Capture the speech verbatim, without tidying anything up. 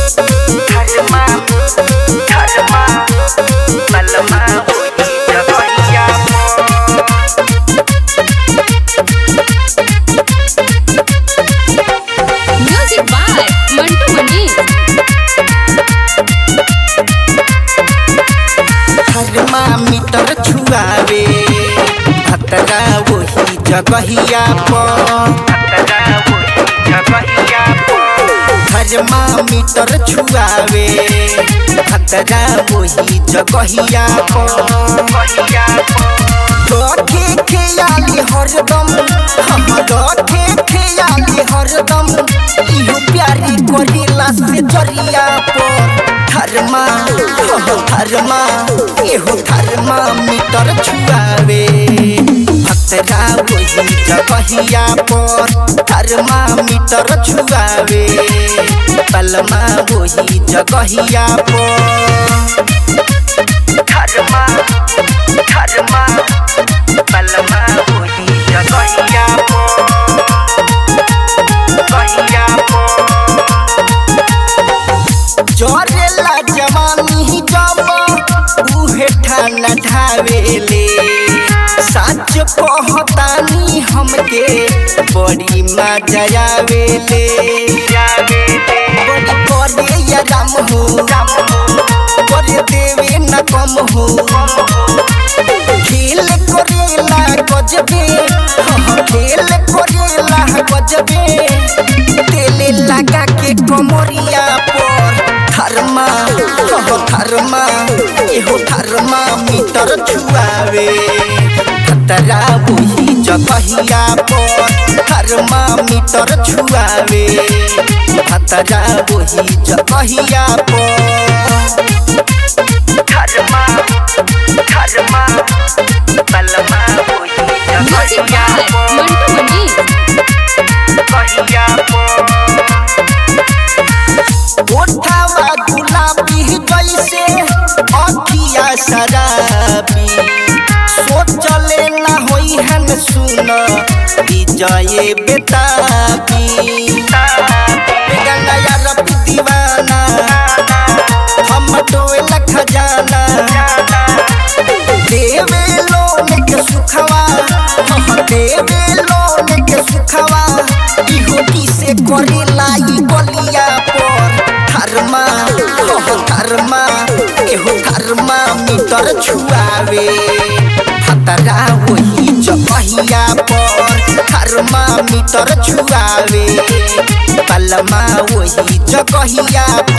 धर्मा धर्मा बलमा होई जगहिया म्यूजिक बाय मंटू मनी। धर्मा मीटर छुआवे खतरा वही जगहिया पर धर्मा मीटर छुआवे खतरा वही जगहिया पर लौटे खेयाली हरदम हम लौटे खेयाली हरदम इहो प्यारी करेला से जरिया पर धर्मा धर्मा एहो धर्मा मीटर छुआवे खतरा वही जगहिया पर धर्मा मीटर छुआवे बलमा वही जगहिया पर धर्मा धर्मा बलमा होई जगहिया जगहिया जोरेला जवानी जब उहे ठान ढावेले सच कहतानी हमके बड़ी मजा आवेले बड़ी करे या राम हो करे देवे न कम हो खेल करेला गजबे खेल करेला गजबे तेले लगा के कमरिया पर धर्मा धर्मा एहो धर्मा मीटर छुआवे खतरा वही जगहिया पर धर्मा मीटर छुआवे खतरा वही जगहिया पर धर्मा धर्मा बलमा होई म्यूजिक जगहिया बाय मंटू मनी। जगहिया ओठावा गुलाबी जैसे अखिया शराबी सोचले ना होई हन सुन विजय बेताबी गंगा रब दीवाना हम टोल खजाना देवे लोन के सुखवा देवे लोन के सुखवा इहोटी से करेला ई बलिया पर धर्मा धर्मा एहो धर्मा मीटर छुआवे खतरा वही जगहिया पर धर्मा मीटर छुआवे बलमा वही जगहिया